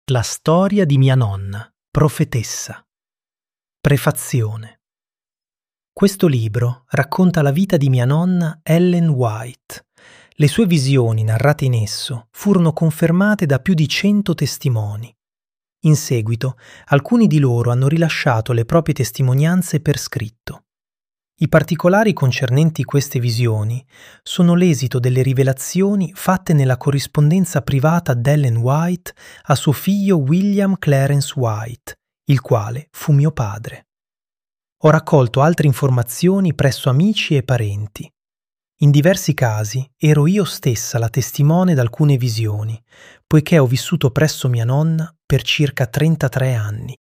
La storia di mia nonna, profetessa. Prefazione. Questo libro racconta la vita di mia nonna Ellen White. Le sue visioni narrate in esso furono confermate da più di 100 testimoni. In seguito, alcuni di loro hanno rilasciato le proprie testimonianze per scritto. I particolari concernenti queste visioni sono l'esito delle rivelazioni fatte nella corrispondenza privata d'Ellen White a suo figlio William Clarence White, il quale fu mio padre. Ho raccolto altre informazioni presso amici e parenti. In diversi casi ero io stessa la testimone di alcune visioni, poiché ho vissuto presso mia nonna per circa 33 anni.